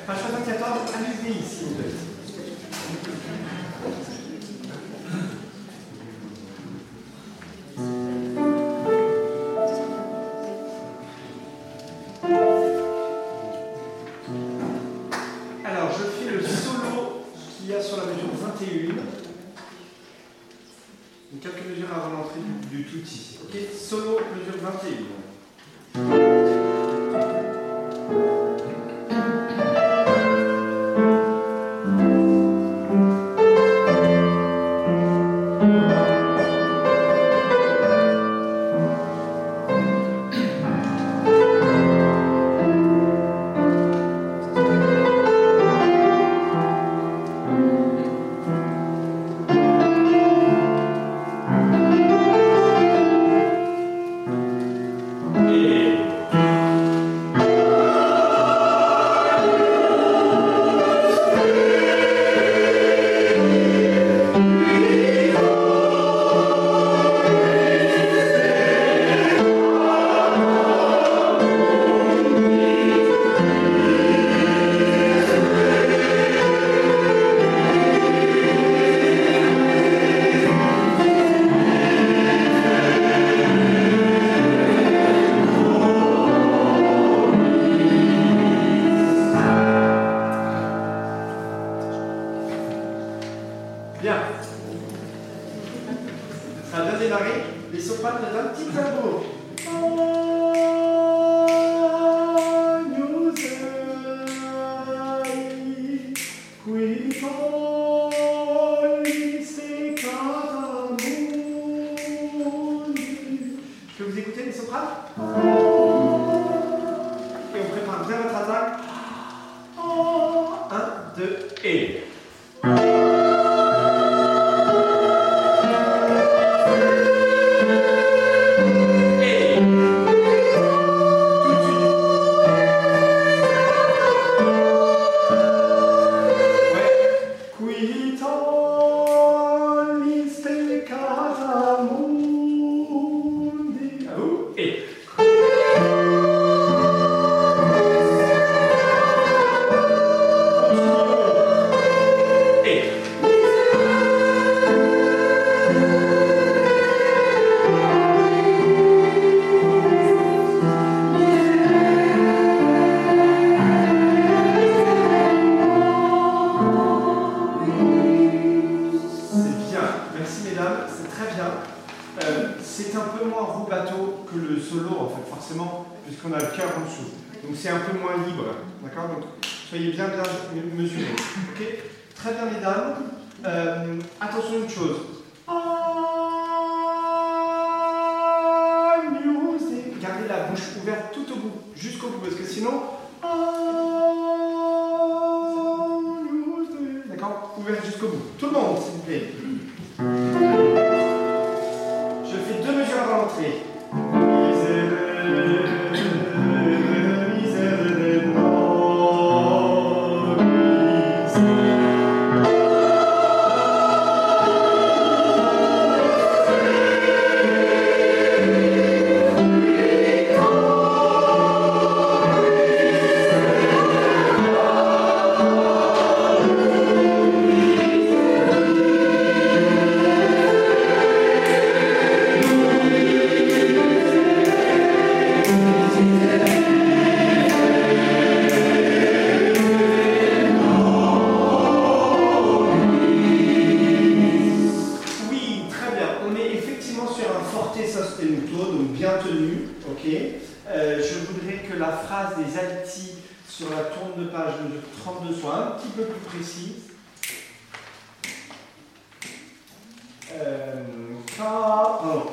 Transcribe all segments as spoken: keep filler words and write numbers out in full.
Page soixante-quatorze, allez-y, s'il vous plaît. Alors, je fais le solo qu'il y a sur la mesure vingt et un. Donc, quelques mesures avant l'entrée du, du tutti. Ok, solo, mesure vingt et un. Bien. Ça a bien démarré. Les sopranes d'un petit tambour. Je peux vous écouter les sopranes? Et on prépare bien votre attaque. un, deux, et... Puisqu'on a le cœur en dessous. Donc c'est un peu moins libre. D'accord? Donc soyez bien, bien mesurés. Ok? Très bien, mesdames. Euh, attention à une chose. Gardez la bouche ouverte tout au bout, jusqu'au bout, parce que sinon. D'accord? Ouverte jusqu'au bout. Tout le monde, s'il vous plaît. Je fais deux mesures avant l'entrée. Euh, je voudrais que la phrase des altis sur la tourne de page mesure trente-deux soit un petit peu plus précise. Euh, ka, oh.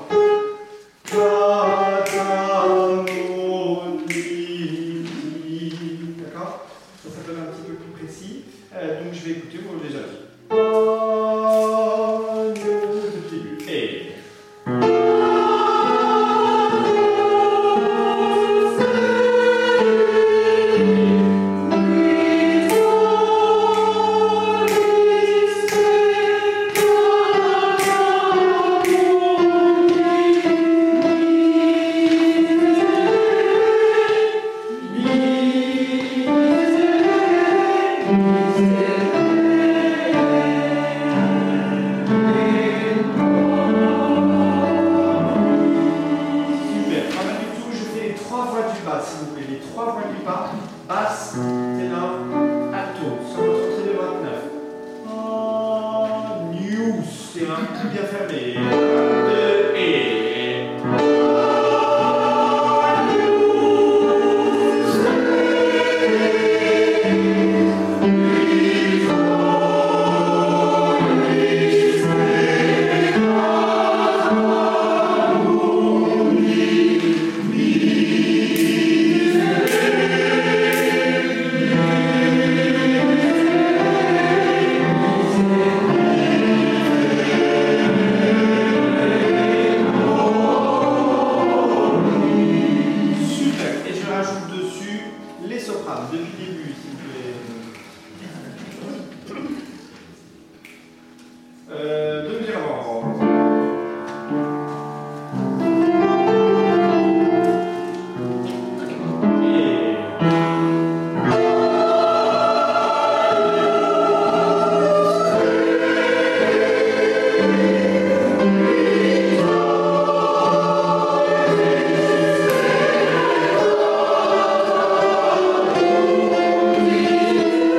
D'accord? Ça, ça donne un petit peu plus précis. Euh, donc je vais écouter, vous l'avez déjà dit. Et... trois, basse, ténor, alto. Sur votre entrée de vingt-neuf. Oh, news, c'est un peu bien fermé. deux et. Thank you.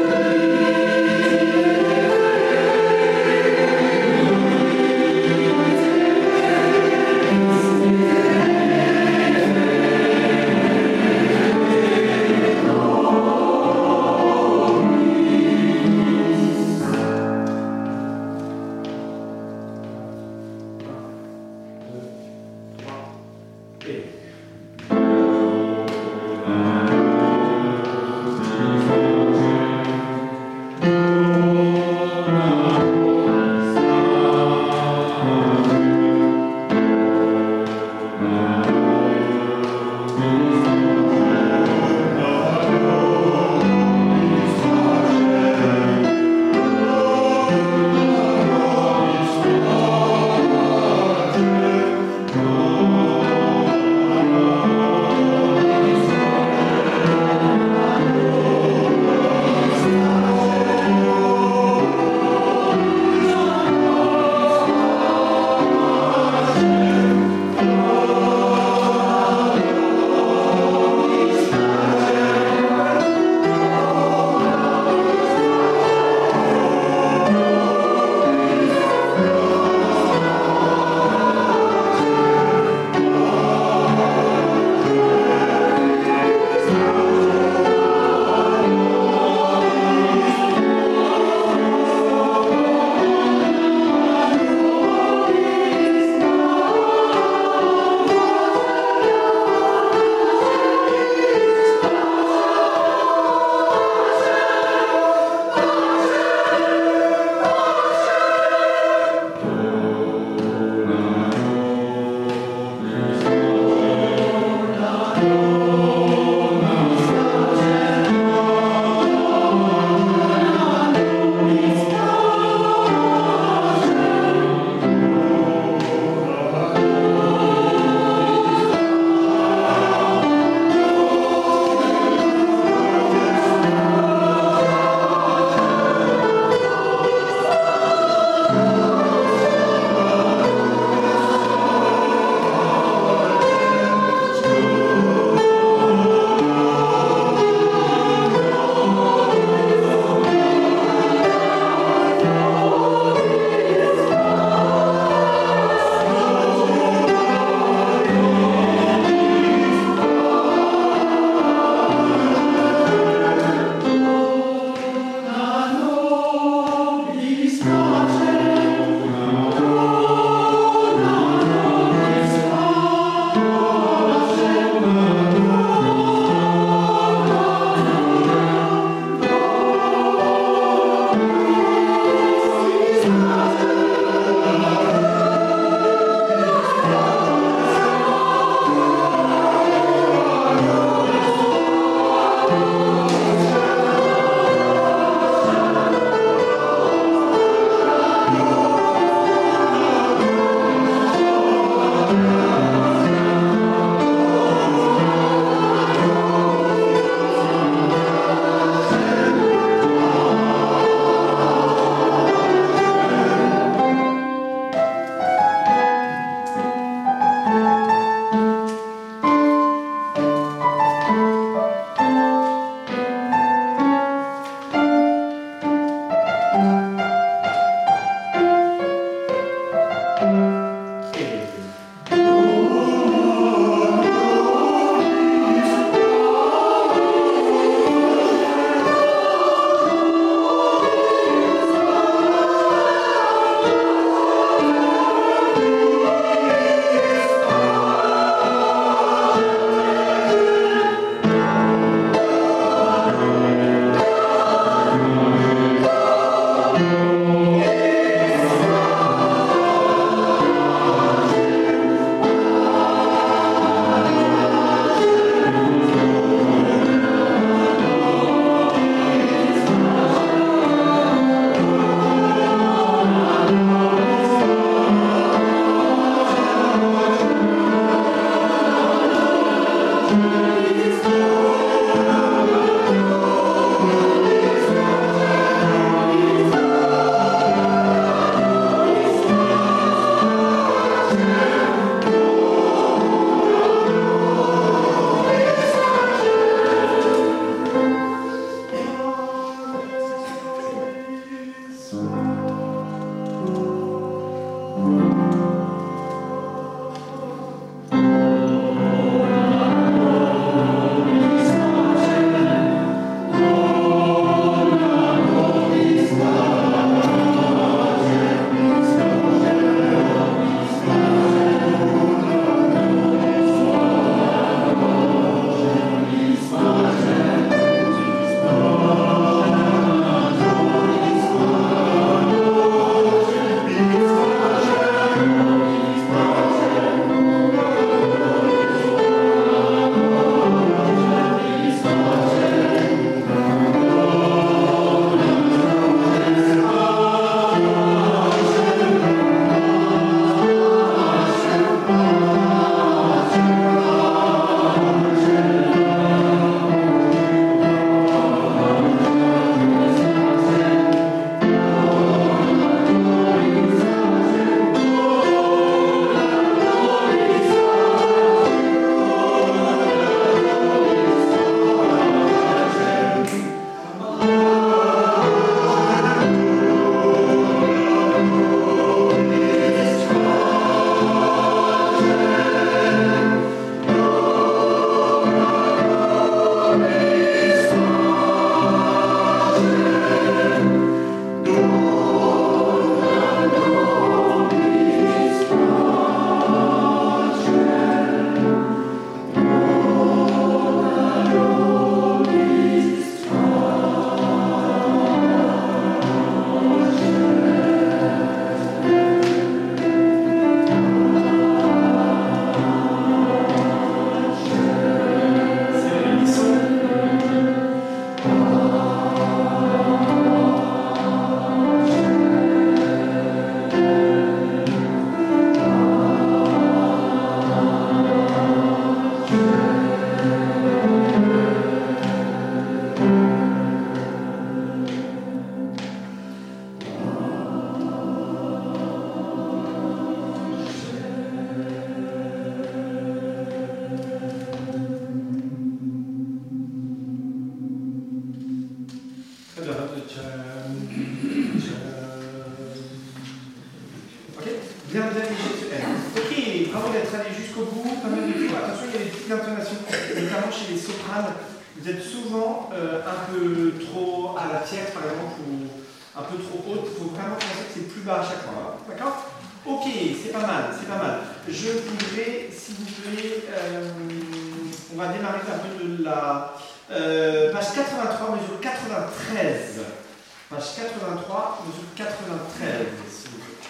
Ok, bien, bien léger ce M. Ok, bravo d'être allé jusqu'au bout, pas mal de tout. Attention, il y a des petites intonations, notamment chez les sopranes. Vous êtes souvent euh, un peu trop à la tierce, par exemple, ou un peu trop haute. Il faut vraiment penser que c'est plus bas à chaque fois. Hein. D'accord? Ok, c'est pas mal, c'est pas mal. Je voudrais, si vous voulez, euh, on va démarrer un peu de la euh, page quatre-vingt-trois, mesure quatre-vingt-treize. Page quatre-vingt-trois, mesure quatre-vingt-treize, s'il vous plaît.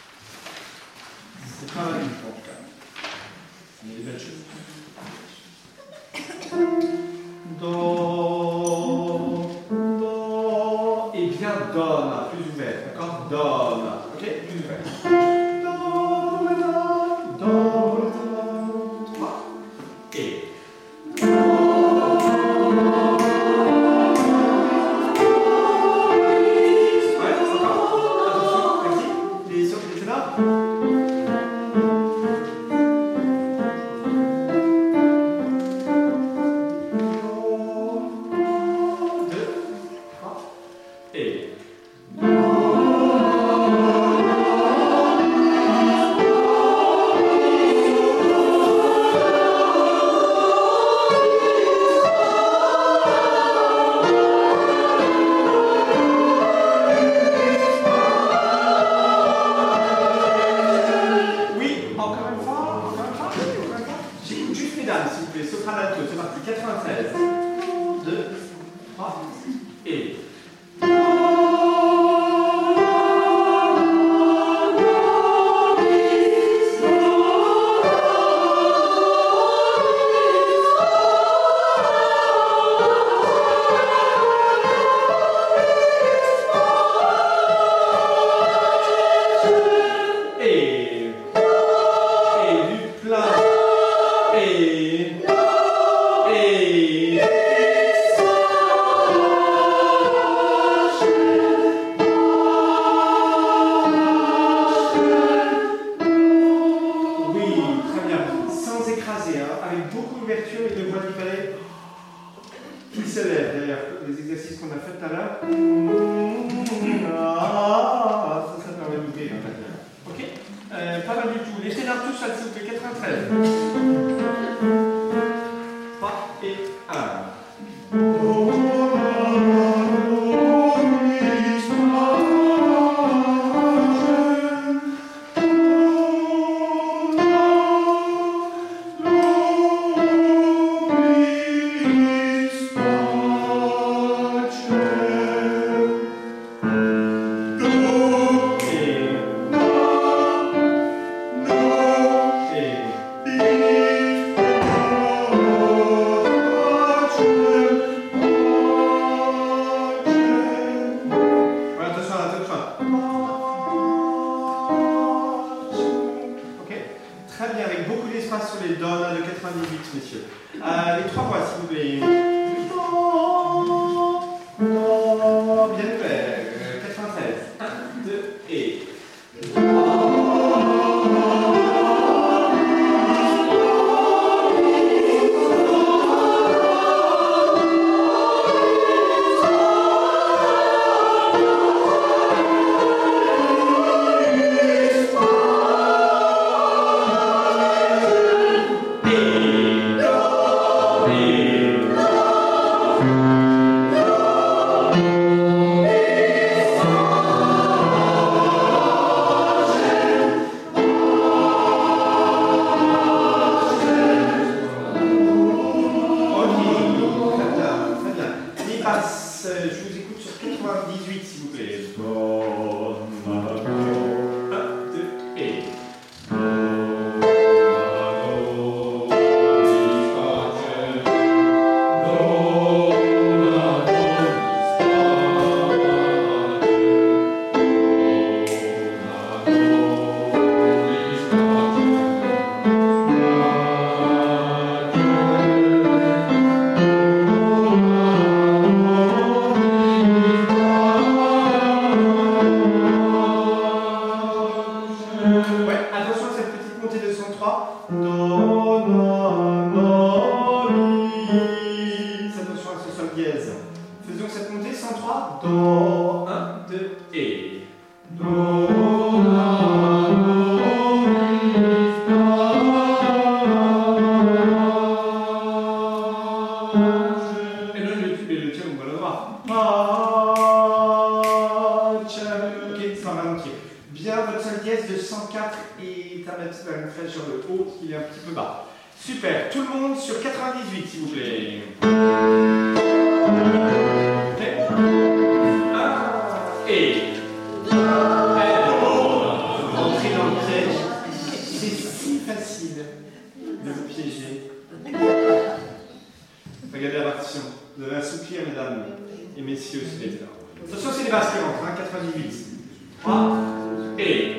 C'est pas mal du tout, en tout cas. Il y a des belles choses. Do, do, et bien donne, plus ouvert, d'accord? Donne, ok? Plus ouvert. Do, do, do, trois, et. Ouais, encore. Attention, merci. Les sons qui étaient là. Oh, Do, un, deux, et. Do, la, do, mi, fa. Et là, le, le tien, on va le voir. Ok, ça va manquer. Bien votre sol dièse de cent quatre et ta petite va nous faire sur le haut qui est un petit peu bas. Super, tout le monde sur quatre-vingt-dix-huit s'il vous plaît. Ok. un et. Entrez dans le piège. C'est si facile de vous piéger. Regardez la partition. Vous allez assouplir, mesdames et messieurs, s'il vous plaît. Attention, c'est les basses qui rentrent, hein, quatre-vingt-dix-huit. trois et.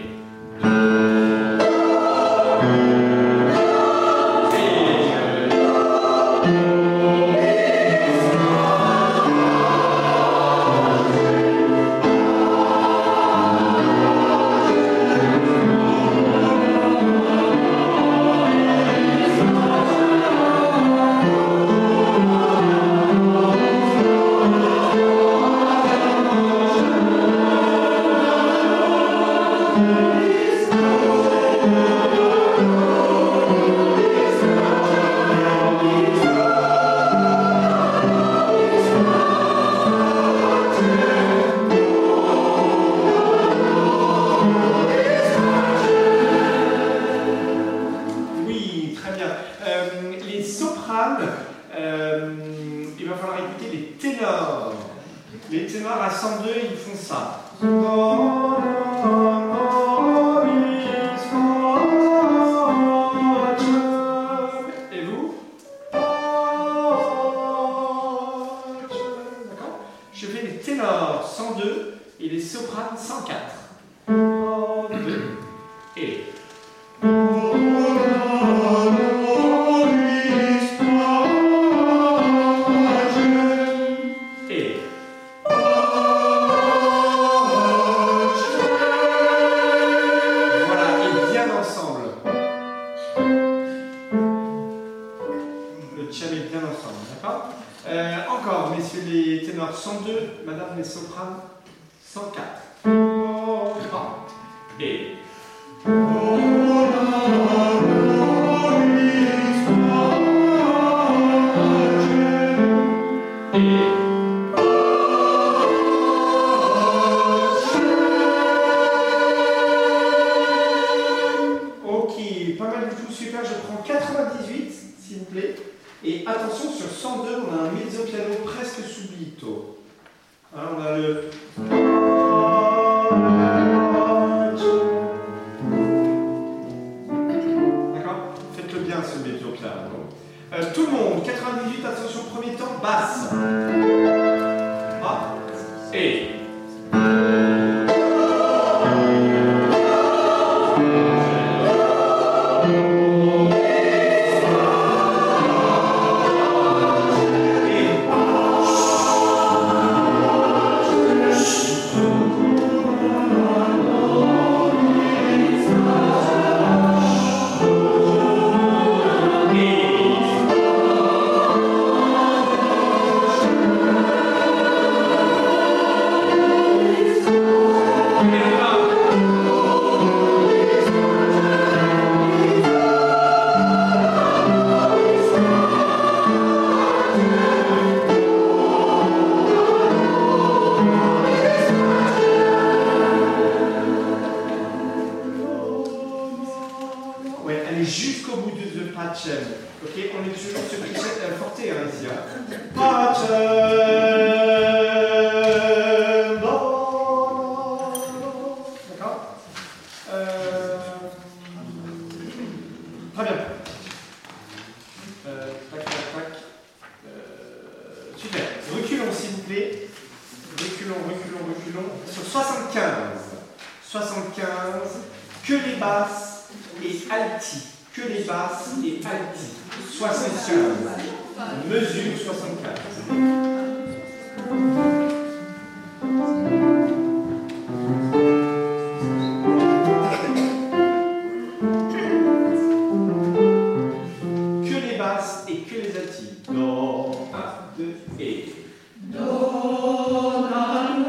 Do, un, deux, et. Do, la,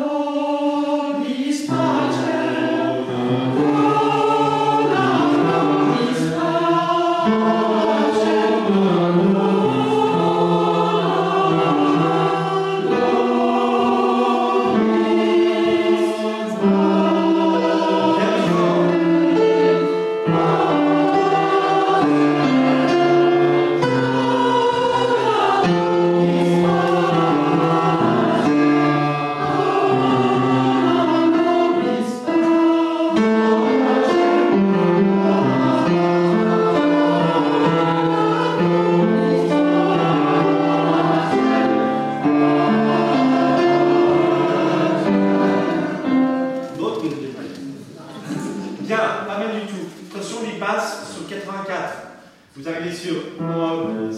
sur nobis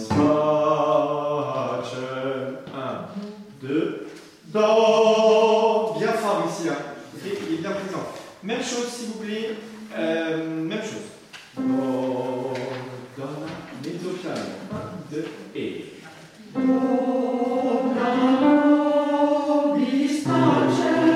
pacem. un, deux, do. Bien fort ici, là. Okay, il est bien présent. Même chose, s'il vous plaît. Euh, même chose. Do, do, mezzo piano. un, deux, et. Do, nobis pacem.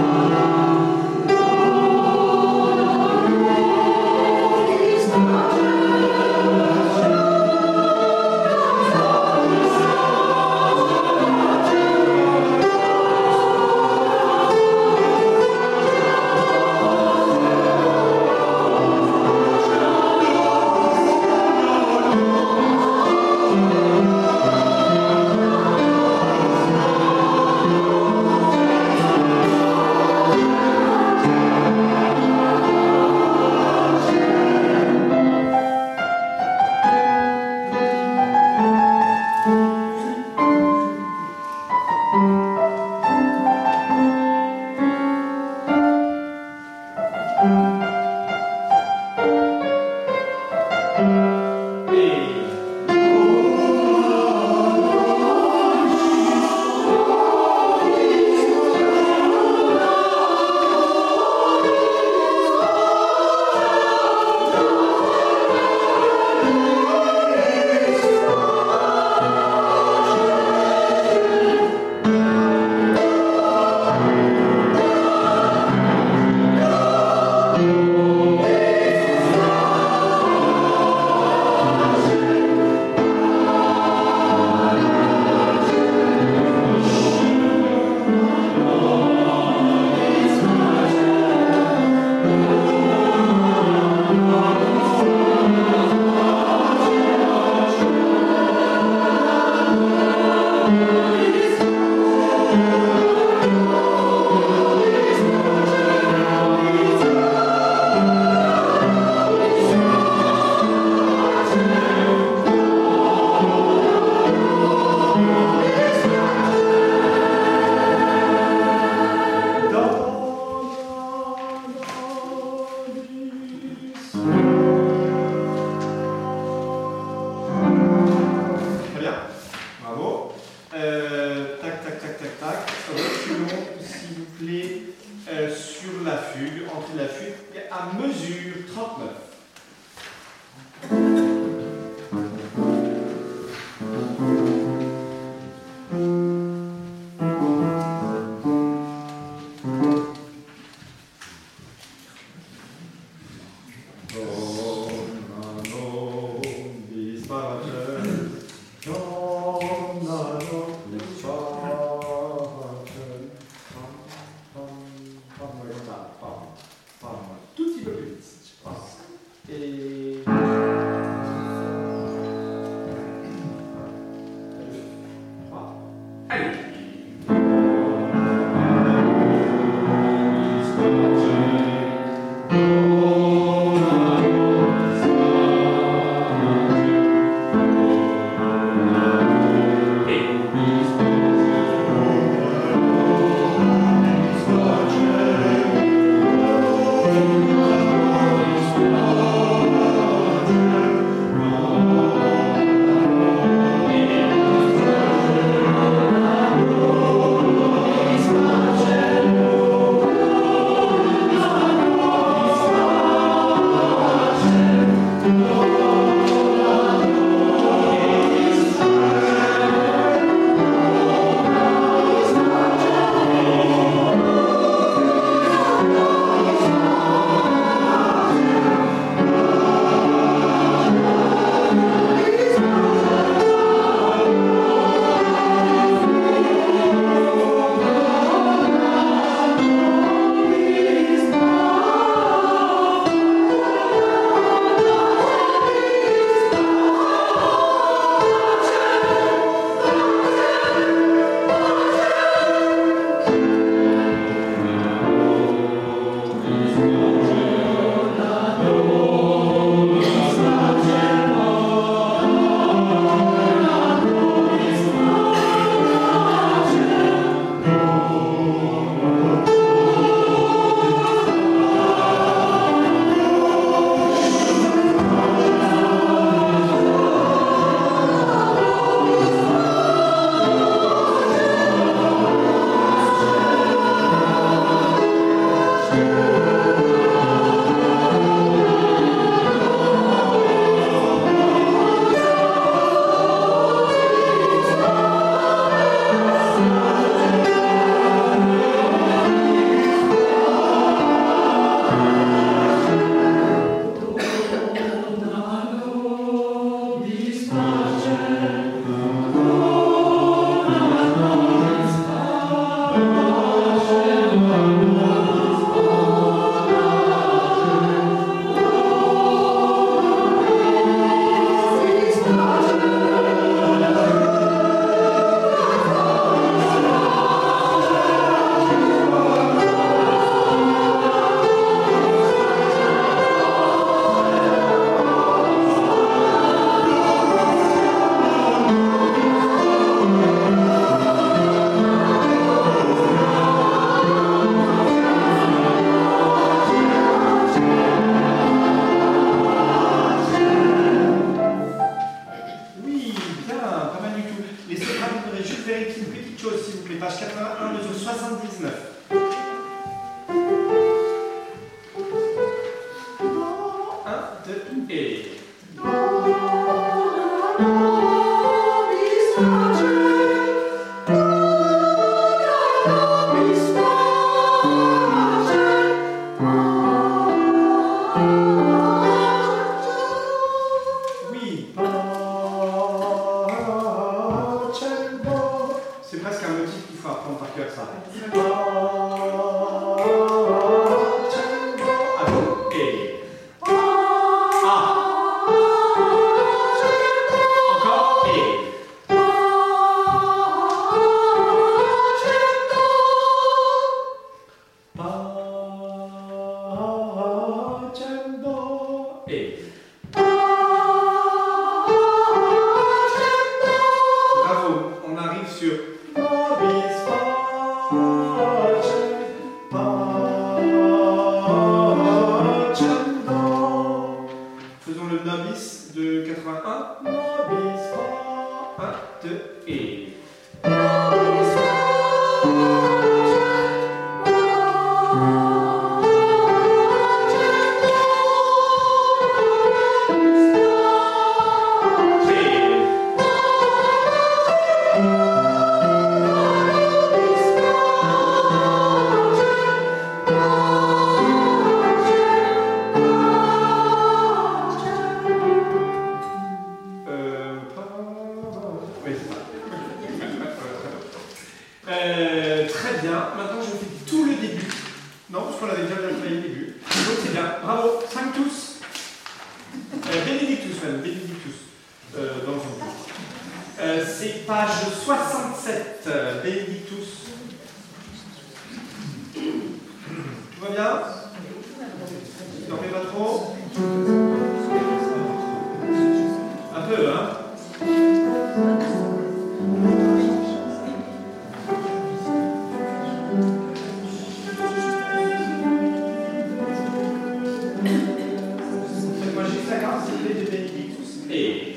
Thank you. de la flûte à mesure trente-neuf. Sur Euh, très bien. Maintenant, je fais tout le début. Non, parce qu'on avait déjà bien travaillé le début. Donc, c'est bien. Bravo. Sanctus. Euh, Benedictus, même. Benedictus. Euh, dans son cours. Euh, c'est page soixante-sept. Euh, Benedictus. Tout va bien? Tu dormez pas trop? Un peu, hein? Faites-moi juste la carte, s'il vous plaît, de Benedictus. Et...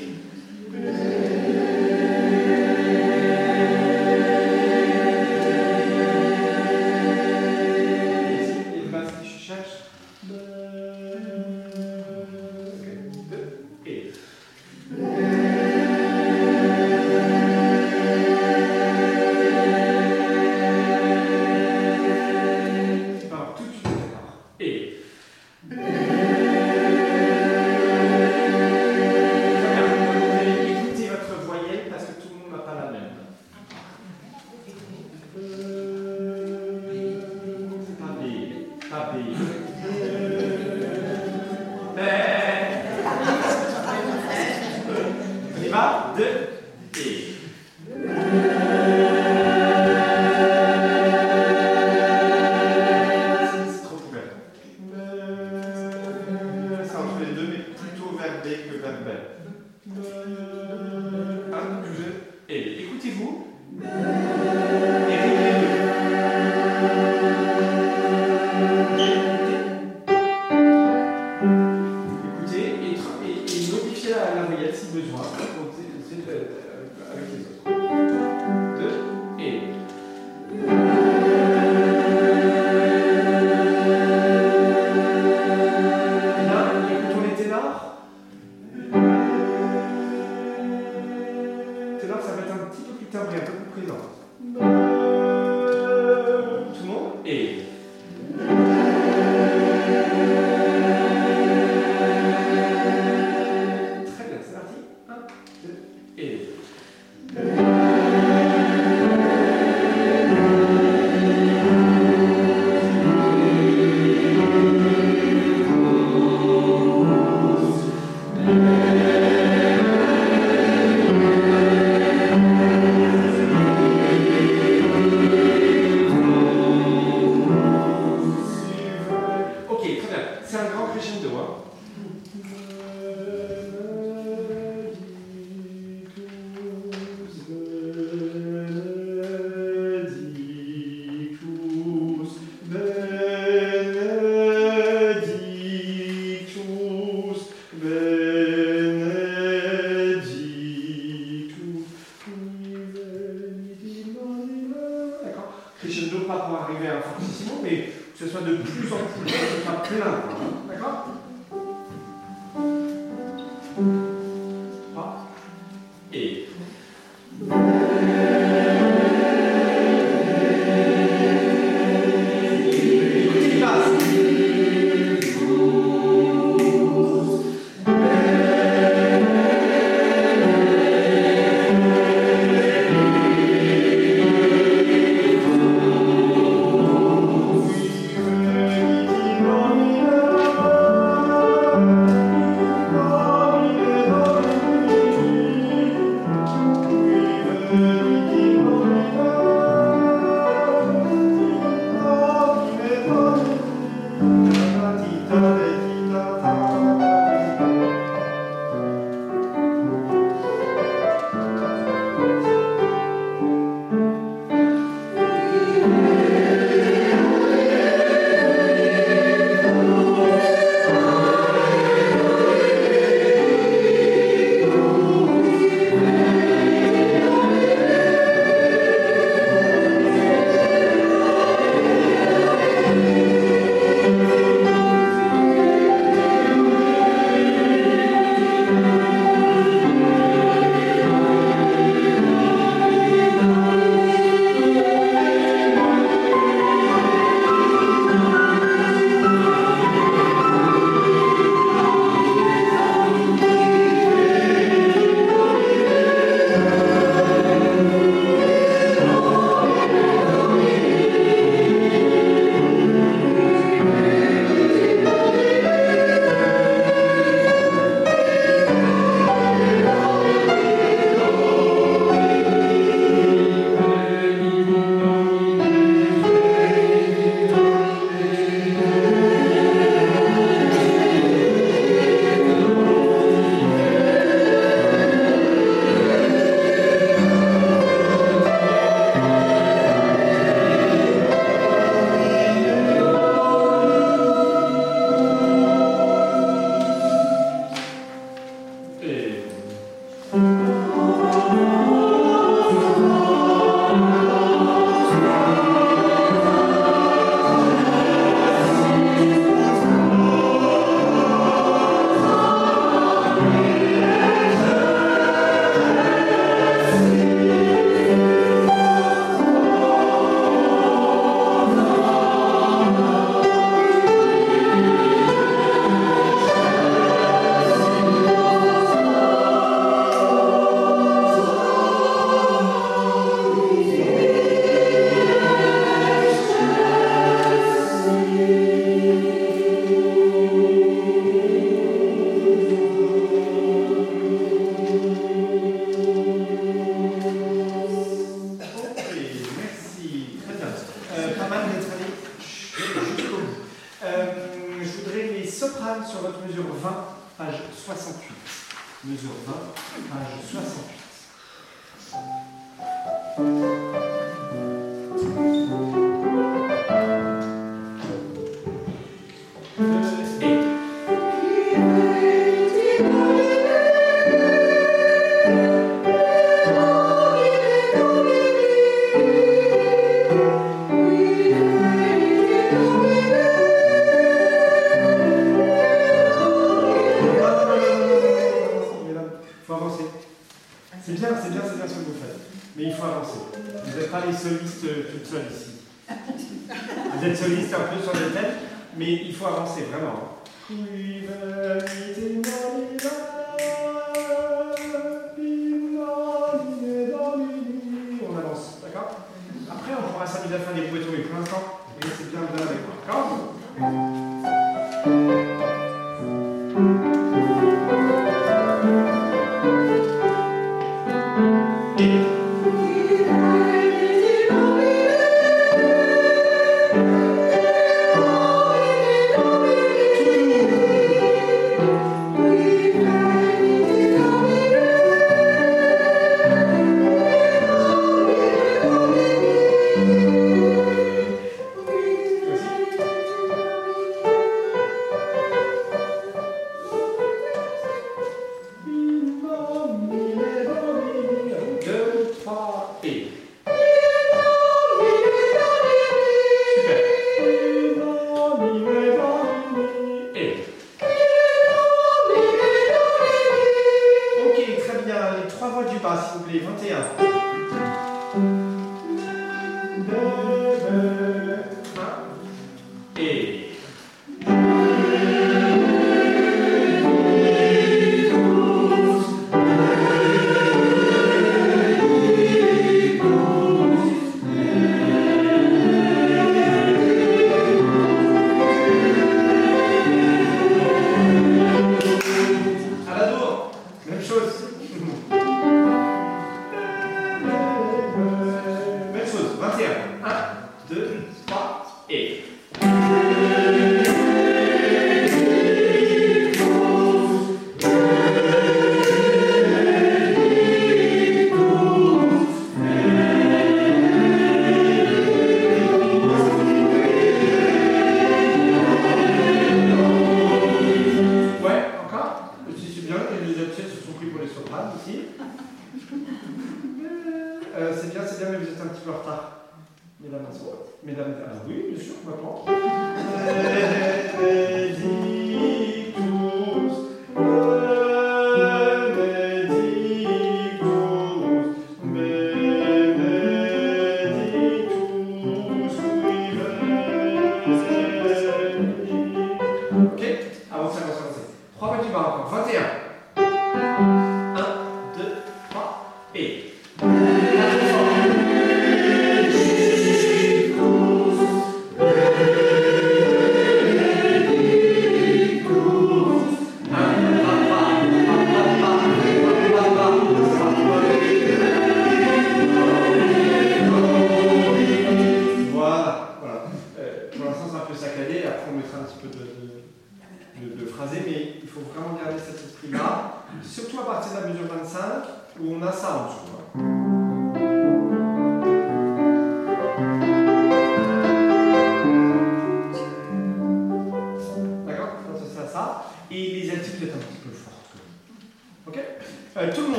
Oh, soprane sur votre mesure vingt, page soixante-huit. Mesure vingt, page soixante-huit. C'est bien, c'est bien, c'est bien ce que vous faites. Mais il faut avancer. Vous n'êtes pas les solistes toutes seules ici. Vous êtes solistes un peu sur le thème, mais il faut avancer vraiment. On avance, d'accord? Après, on pourra s'amuser à faire des brouettes, mais pour l'instant, c'est bien bien avec moi, d'accord?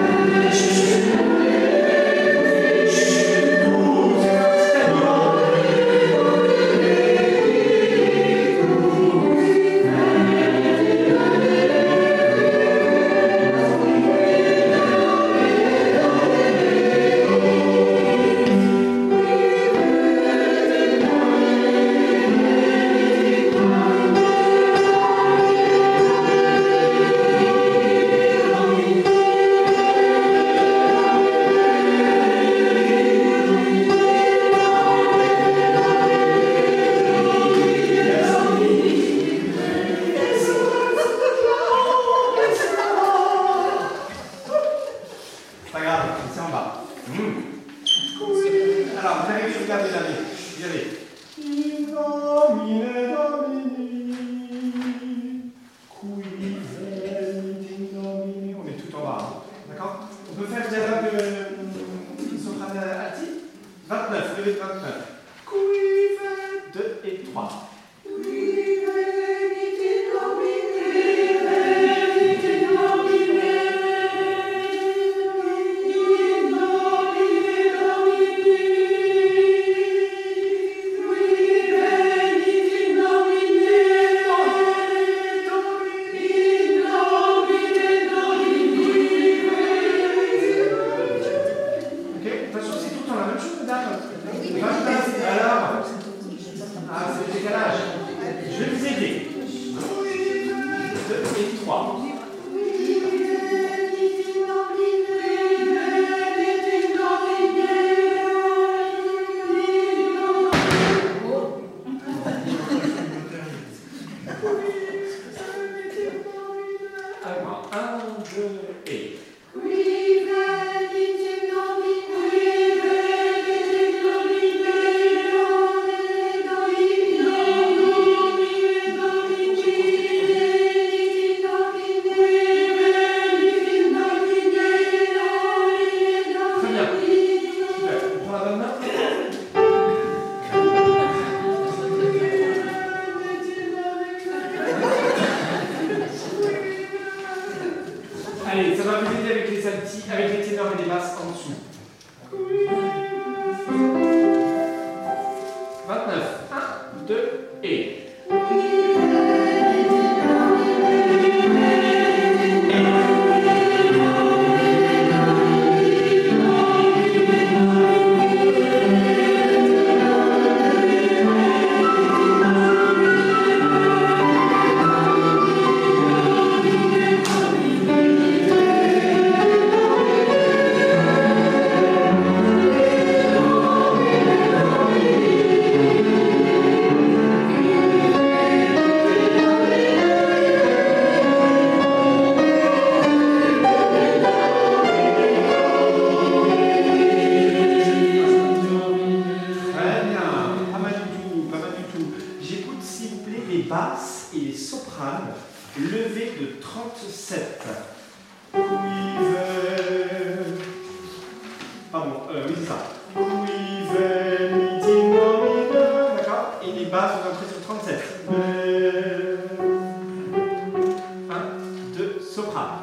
Et et. Allez, ça va vous aider avec les altis, avec les ténors et les basses en dessous. vingt-neuf. un, deux, et. Basses et les sopranes levées de trente-sept. Pardon, euh, oui c'est ça. D'accord. Et les basses vont entrer sur trente-sept. un, deux, soprane.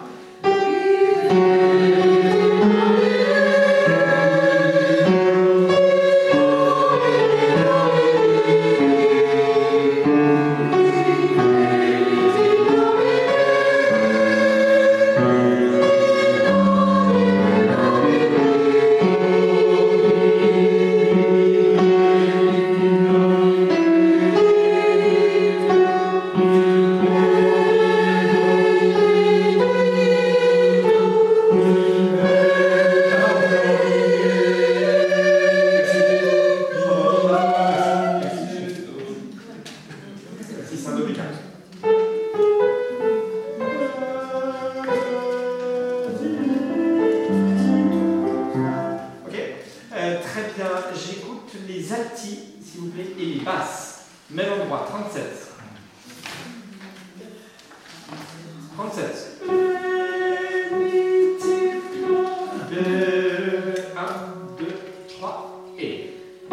J'écoute les altis, s'il vous plaît, et les basses. Même endroit, trente-sept. trente-sept. un, deux, trois, et.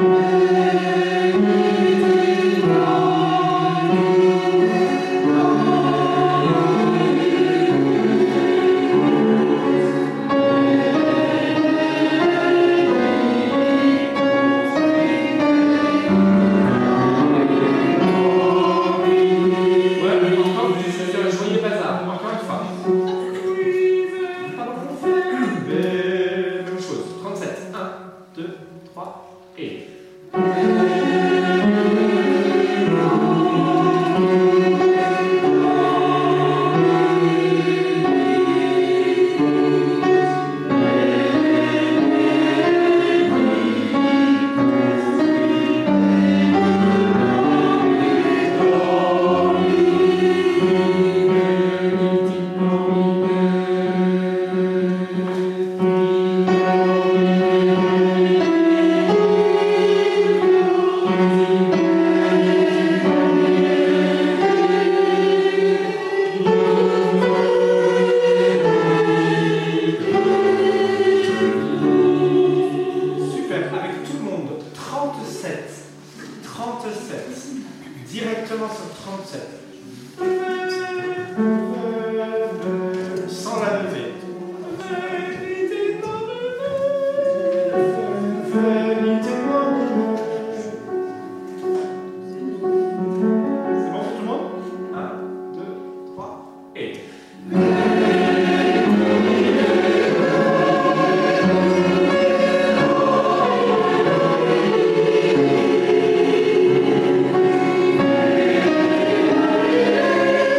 Et. Directement sur trente-sept. Sans la lever. C'est bon pour tout le monde? un, deux, trois, et. Thank you.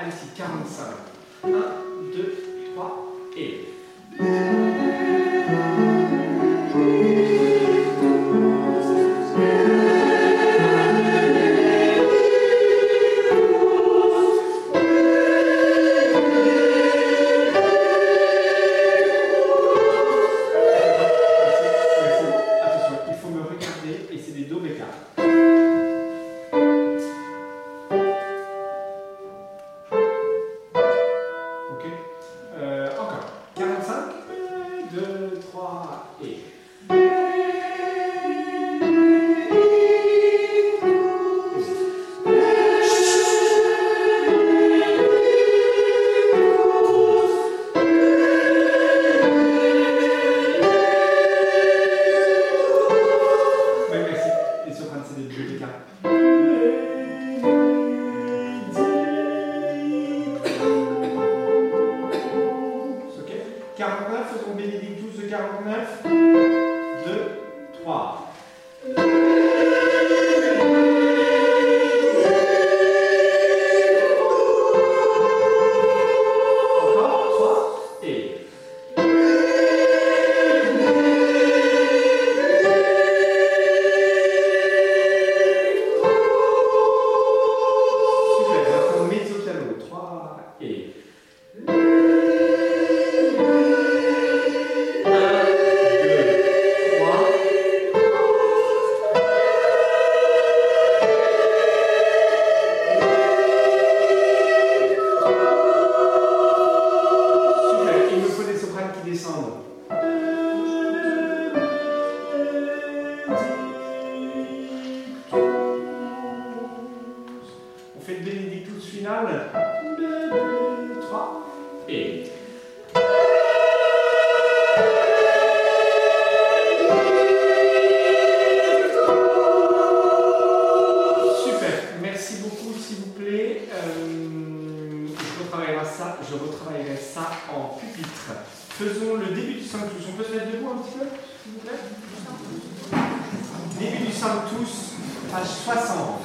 ici, quarante-cinq. un, deux, trois, et... quarante-neuf, faisons Bénédictus de quarante-neuf. deux, trois. Encore, trois, et... Super, maintenant mezzo piano, trois, et... On fait le Bénédictus final. deux, trois, et... Super, merci beaucoup s'il vous plaît. Euh, je retravaillerai ça, je retravaillerai ça en pupitre. Faisons le début du Sanctus. On peut se mettre debout un petit peu, s'il vous plaît? Début du Sanctus, page soixante.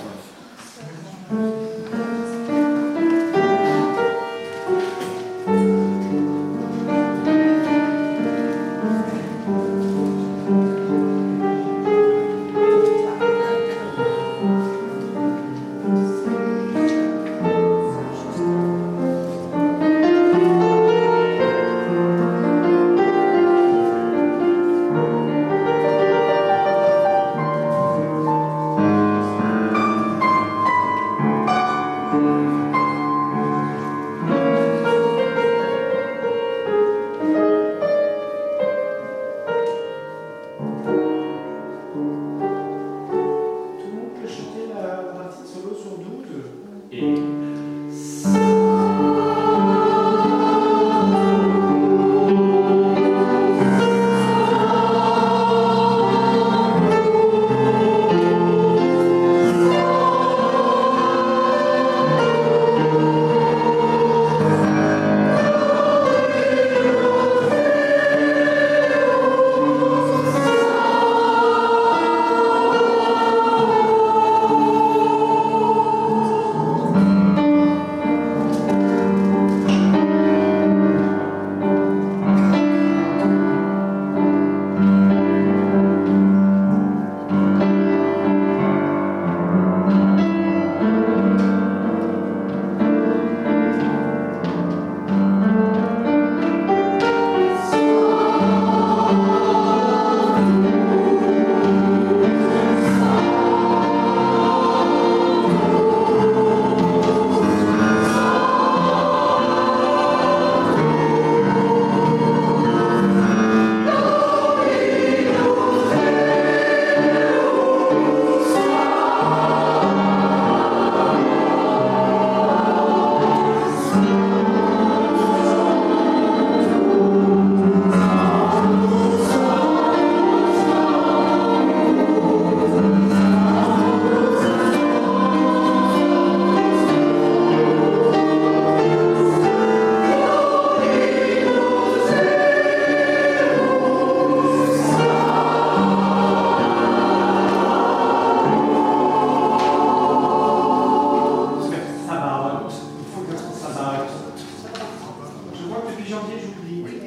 depuis janvier, j'oublie. Oui.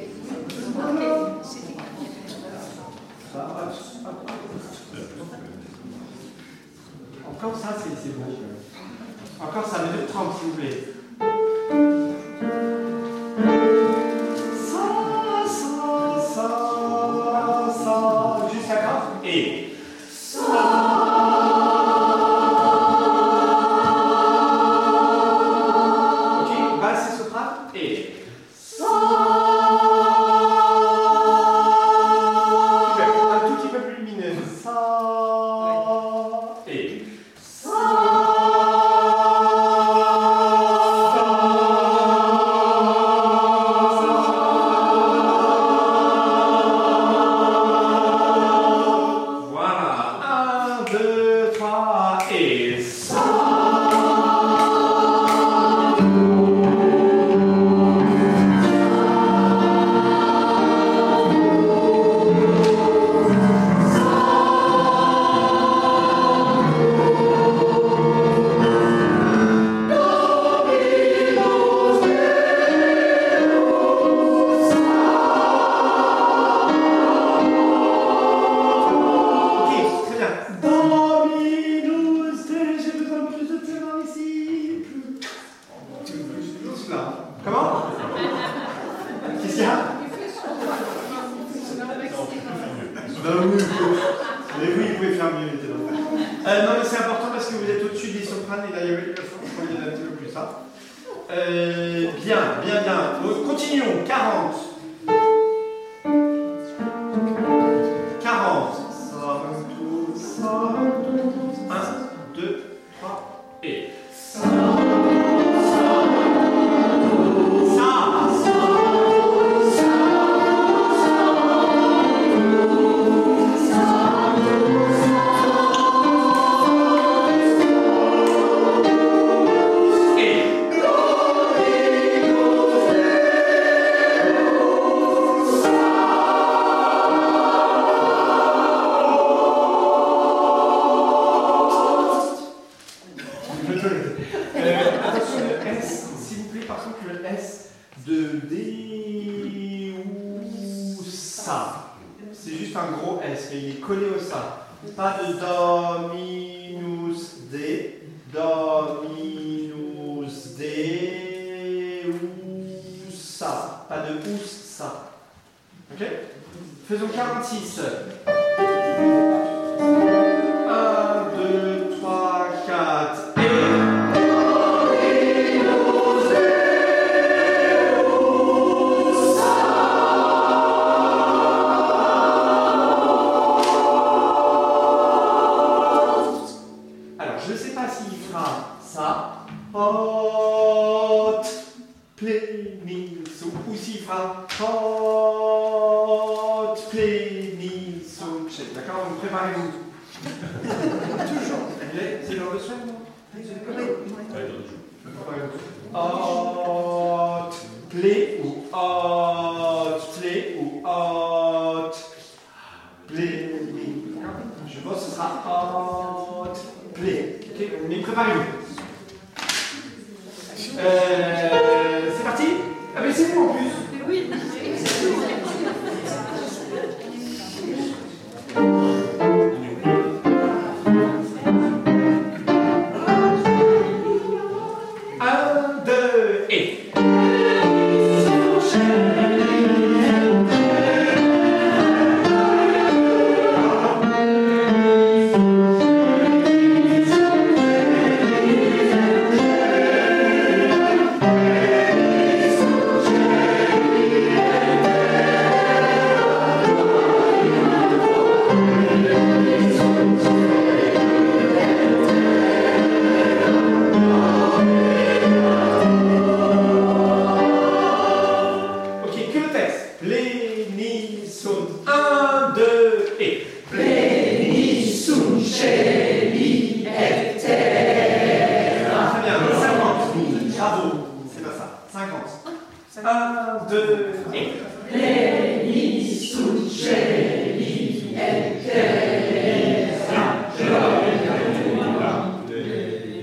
Encore ça, c'est bon. Encore ça, mesure trente, s'il vous plaît. Ça, ça, ça, ça, jusqu'à grave. Et ça. Ok, basse et soprano. Et ça. Super, un tout petit peu plus lumineux. Ça. Et ça.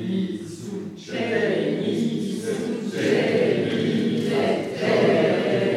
Hey!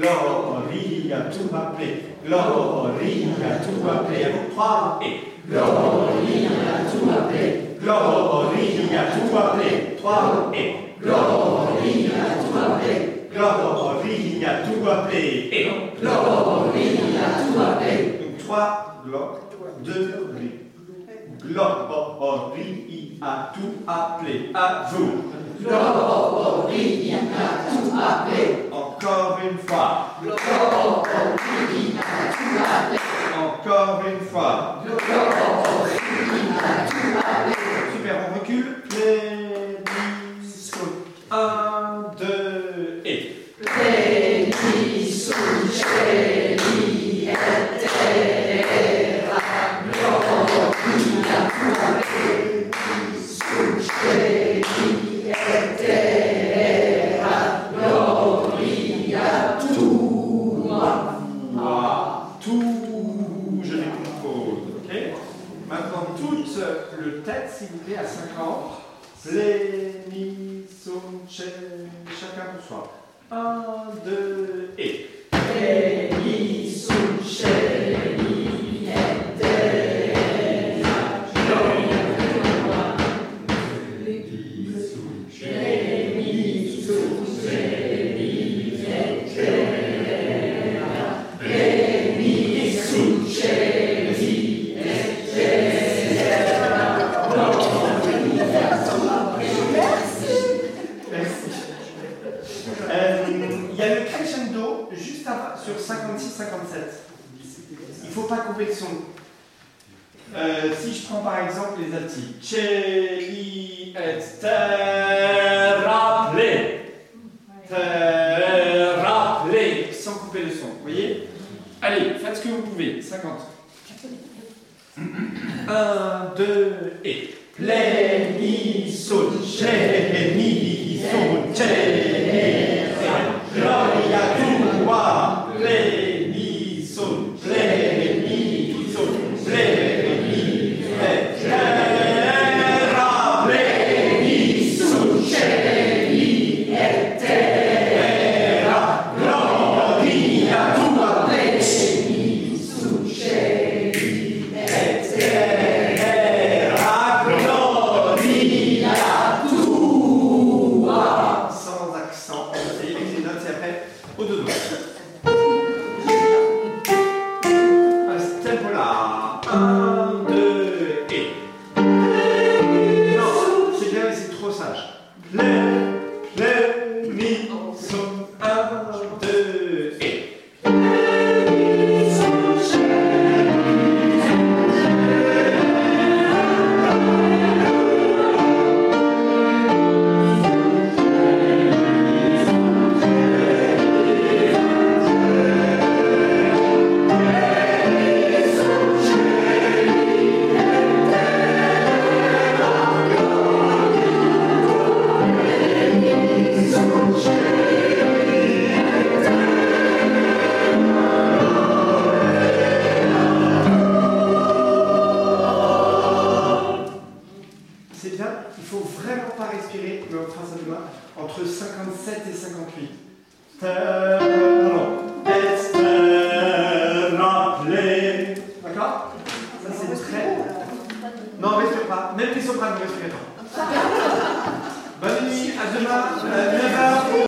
Gloria, tout rappelé. Gloria, tout rappelé. À vous, trois et. Gloria, tout rappelé. Gloria, tout rappelé. Trois et. Gloria, tout rappelé. Gloria, tout rappelé. Et. Gloria, tout rappelé. Donc trois glo, deux ri. Gloria, tout appelé. À vous. Gloria, tout appelé. Encore une fois. Gloria, tout appelé. Encore une fois. Gloria, tout appelé. Super, on recule. Plénisson. Un, deux et. Plénisson, chéri, et terra. Gloria, tout appelé. Plénisson, chéri, et terra. Gloria, tout. Moi, tout, je les compose, ok? Maintenant, toute le tête, s'il vous plaît, à cinquante. Plénisson, chacun pour soi. Un, deux et. Plénisson, chéri, et terra. Gloria, Plénisson, chéri, et terra. Plénisson, chéri, et terra. Merci. Euh, Il y a le crescendo juste avant, sur cinquante-six cinquante-sept. Il ne faut pas couper le son. Euh, si je prends par exemple les alti. Celi et terra ple. Terra ple. Sans couper le son. Vous voyez? Allez, faites ce que vous pouvez. cinquante. un, deux et. Plénisson, chénisson, chénisson, gloria tua, plénisson, plénisson, plénisson, terra, plénisson, chéri, et terra, gloria tua, Plénisson, chéri, et terra. Sans accent, et avec les notes, et après au deux doigts. À ce tempo-là. Un, deux et. Non, c'est bien, mais c'est trop sage. Plé, plé, mi, son. Un, deux et. C'est bien, il faut vraiment pas respirer, mais on fera ça demain, entre cinquante-sept et cinquante-huit. Terra, et terra, plé. D'accord? Ça c'est très... Non, respire pas. Même les sopranos, ne respirez pas. Bonne nuit, à demain, euh, neuf heures.